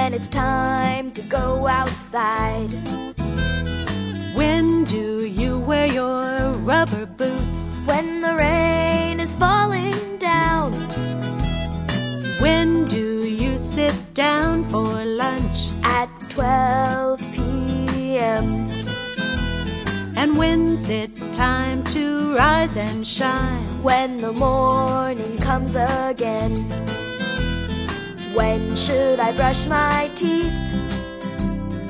when it's time to go outside? When do you wear your rubber boots? When the rain is falling down. When do you sit down for lunch? At 12 p.m. And when's it time to rise and shine? When the morning comes again. When should I brush my teeth?